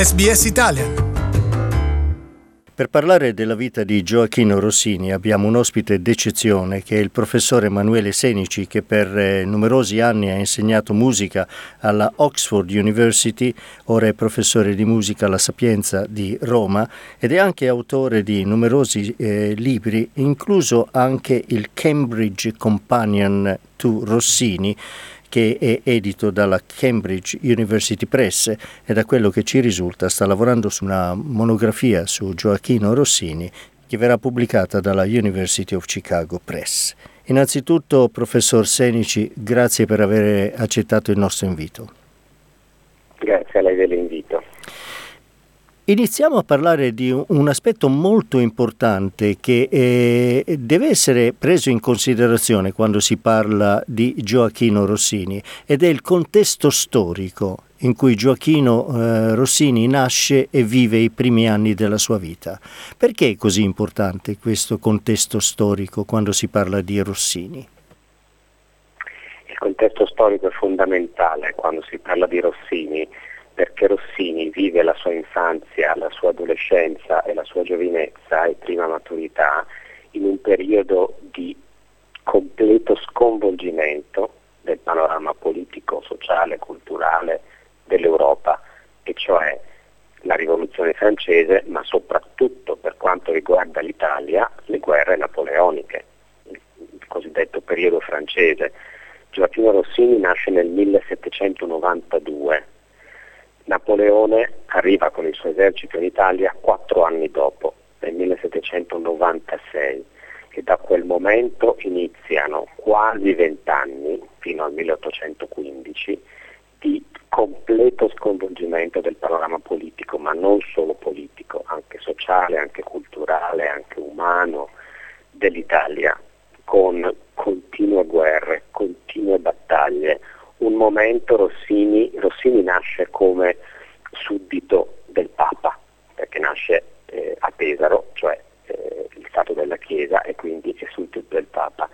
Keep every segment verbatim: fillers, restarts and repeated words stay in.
S B S Italian. Per parlare della vita di Gioachino Rossini abbiamo un ospite d'eccezione che è il professore Emanuele Senici, che per eh, numerosi anni ha insegnato musica alla Oxford University, ora è professore di musica alla Sapienza di Roma ed è anche autore di numerosi eh, libri, incluso anche il Cambridge Companion to Rossini, che è edito dalla Cambridge University Press e da quello che ci risulta sta lavorando su una monografia su Gioachino Rossini che verrà pubblicata dalla University of Chicago Press. Innanzitutto, professor Senici, grazie per aver accettato il nostro invito. Grazie a lei dell'invito. Iniziamo a parlare di un aspetto molto importante che eh, deve essere preso in considerazione quando si parla di Gioachino Rossini, ed è il contesto storico in cui Gioachino eh, Rossini nasce e vive i primi anni della sua vita. Perché è così importante questo contesto storico quando si parla di Rossini? Il contesto storico è fondamentale quando si parla di Rossini, perché Rossini vive la sua infanzia, la sua adolescenza e la sua giovinezza e prima maturità in un periodo di completo sconvolgimento del panorama politico, sociale, culturale dell'Europa, e cioè la rivoluzione francese, ma soprattutto per quanto riguarda l'Italia, le guerre napoleoniche, il cosiddetto periodo francese. Gioachino Rossini nasce nel millesettecentonovantadue. Napoleone arriva con il suo esercito in Italia quattro anni dopo, nel millesettecentonovantasei, e da quel momento iniziano quasi vent'anni, fino al milleottocentoquindici, di completo sconvolgimento del panorama politico, ma non solo politico, anche sociale, anche culturale, anche umano dell'Italia, con continue guerre, continue battaglie. Un momento Rossini, Rossini nasce come suddito del Papa, perché nasce eh, a Pesaro, cioè eh, il stato della Chiesa, e quindi è suddito del Papa.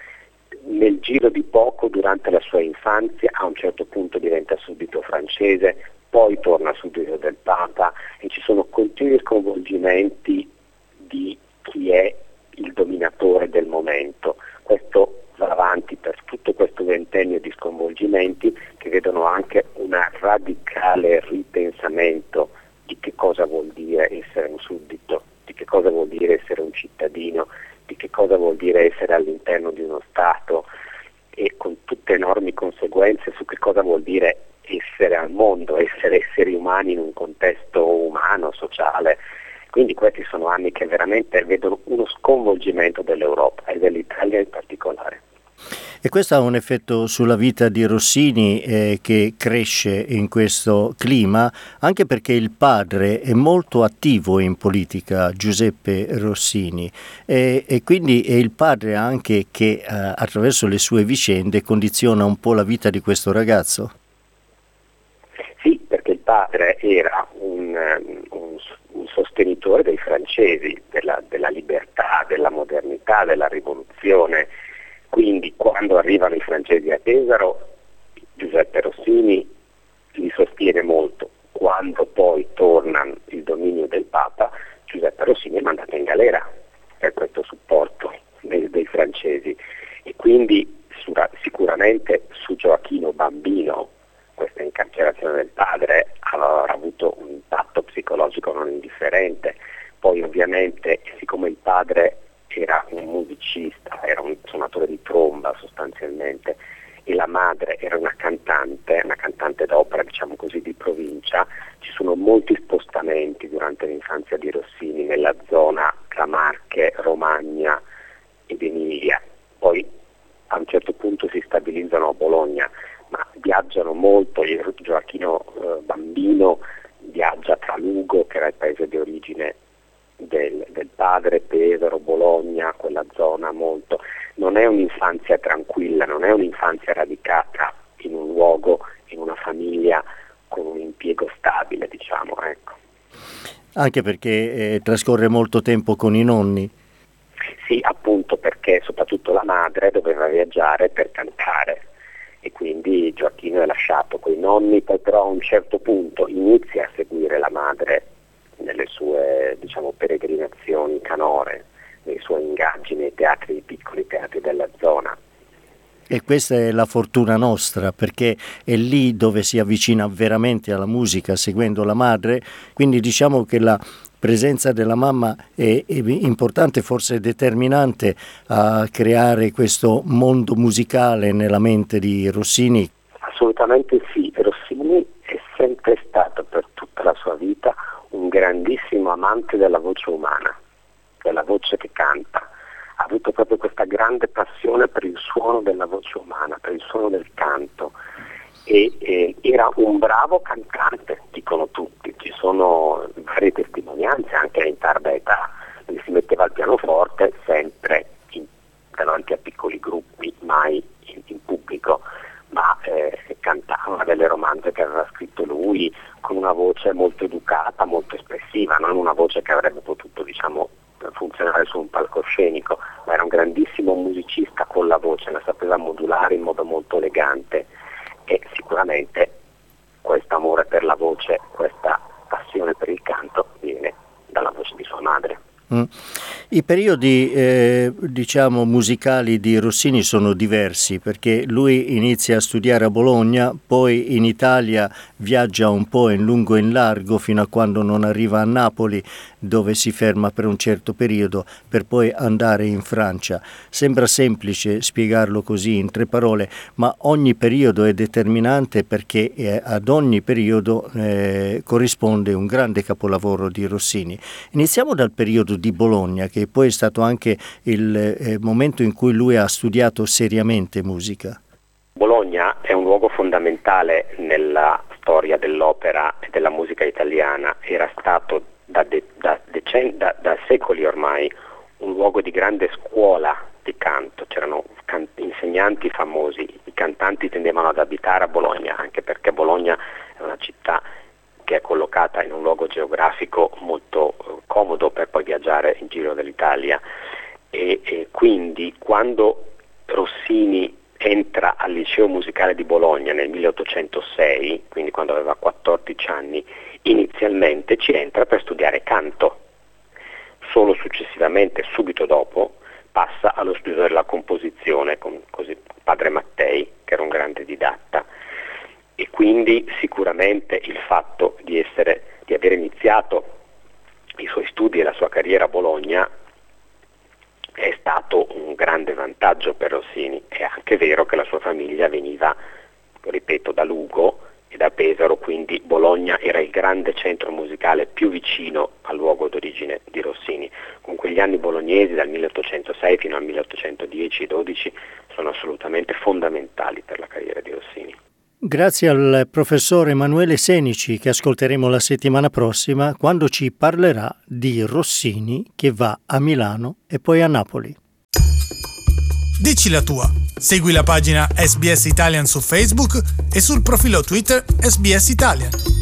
Nel giro di poco, durante la sua infanzia, a un certo punto diventa suddito francese, poi torna suddito del Papa, e ci sono continui sconvolgimenti di chi è il dominatore del momento. Questo va avanti per tutto questo ventennio di sconvolgimenti che vedono anche un radicale ripensamento di che cosa vuol dire essere un suddito, di che cosa vuol dire essere un cittadino, di che cosa vuol dire essere all'interno di uno Stato, e con tutte enormi conseguenze su che cosa vuol dire essere al mondo, essere esseri umani in un contesto umano, sociale. Quindi questi sono anni che veramente vedono uno sconvolgimento dell'Europa e dell'Italia in particolare. E questo ha un effetto sulla vita di Rossini eh, che cresce in questo clima, anche perché il padre è molto attivo in politica, Giuseppe Rossini, e, e quindi è il padre anche che eh, attraverso le sue vicende condiziona un po' la vita di questo ragazzo. Sì, perché il padre era un, un, un sostenitore dei francesi, della, della libertà, della modernità, della rivoluzione. Quindi quando arrivano i francesi a Pesaro, Giuseppe Rossini li sostiene molto. Quando poi torna il dominio del Papa, Giuseppe Rossini è mandato in galera per questo supporto dei, dei francesi. E quindi sura, sicuramente su Gioachino bambino questa incarcerazione del padre avrà avuto un impatto psicologico non indifferente. Poi ovviamente, siccome il padre era un musicista, era un suonatore di tromba sostanzialmente, e la madre era una cantante, una cantante d'opera, diciamo così, di provincia, ci sono molti spostamenti durante l'infanzia di Rossini nella zona tra Marche, Romagna ed Emilia. Poi a un certo punto si stabilizzano a Bologna, ma viaggiano molto. Gioachino eh, bambino viaggia tra Lugo, che era il paese di origine Del, del padre, Pesaro, Bologna, quella zona molto. Non è un'infanzia tranquilla, non è un'infanzia radicata in un luogo, in una famiglia con un impiego stabile, diciamo, ecco. Anche perché eh, trascorre molto tempo con i nonni. Sì, appunto, perché soprattutto la madre doveva viaggiare per cantare, e quindi Gioachino è lasciato coi nonni. Poi però a un certo punto inizia a seguire la madre diciamo, peregrinazioni canore, nei suoi ingaggi nei teatri, i piccoli teatri della zona. E questa è la fortuna nostra, perché è lì dove si avvicina veramente alla musica, seguendo la madre, quindi diciamo che la presenza della mamma è, è importante, forse determinante a creare questo mondo musicale nella mente di Rossini. Assolutamente sì, Rossini è sempre stato per tutta la sua vita un grandissimo amante della voce umana, della voce che canta. Ha avuto proprio questa grande passione per il suono della voce umana, per il suono del canto, e eh, era un bravo cantante, dicono tutti. Ci sono varie testimonianze anche in tarda età, dove si metteva al pianoforte sempre in, davanti a piccoli gruppi, mai in, in pubblico, ma eh, cantava delle romanze che aveva scritto lui con una voce molto educata, molto espressiva, non una voce che avrebbe potuto, diciamo, funzionare su un palcoscenico, ma era un grandissimo musicista con la voce, la sapeva modulare in modo molto elegante, e sicuramente questo amore per la voce, questa passione per il canto viene dalla voce di sua madre. Mm. I periodi eh, diciamo musicali di Rossini sono diversi, perché lui inizia a studiare a Bologna, poi in Italia viaggia un po' in lungo e in largo fino a quando non arriva a Napoli, dove si ferma per un certo periodo per poi andare in Francia. Sembra semplice spiegarlo così in tre parole, ma ogni periodo è determinante, perché eh, ad ogni periodo eh, corrisponde un grande capolavoro di Rossini. Iniziamo dal periodo di Bologna, che poi è stato anche il eh, momento in cui lui ha studiato seriamente musica. Bologna è un luogo fondamentale nella storia dell'opera e della musica italiana. Era stato da, de, da, decen- da, da secoli ormai un luogo di grande scuola di canto. C'erano can- insegnanti famosi, i cantanti tendevano ad abitare a Bologna, anche perché Bologna è una città che è collocata in un luogo geografico molto eh, comodo per poi viaggiare in giro dell'Italia, e, e quindi quando Rossini entra al Liceo Musicale di Bologna nel milleottocentosei, quindi quando aveva quattordici anni, inizialmente ci entra per studiare canto. Solo successivamente, subito dopo, passa allo studio della composizione con così, padre Mattei, che era un grande didatta. E quindi sicuramente il fatto di essere, di aver iniziato i suoi studi e la sua carriera a Bologna è stato un grande vantaggio per Rossini. È anche vero che la sua famiglia veniva, ripeto, da Lugo e da Pesaro, quindi Bologna era il grande centro musicale più vicino al luogo d'origine di Rossini. Con quegli anni bolognesi dal milleottocentosei fino al milleottocentodieci dodici sono assolutamente fondamentali per la carriera di Rossini. Grazie al professor Emanuele Senici, che ascolteremo la settimana prossima, quando ci parlerà di Rossini che va a Milano e poi a Napoli. Dici la tua. Segui la pagina S B S Italian su Facebook e sul profilo Twitter S B S Italian.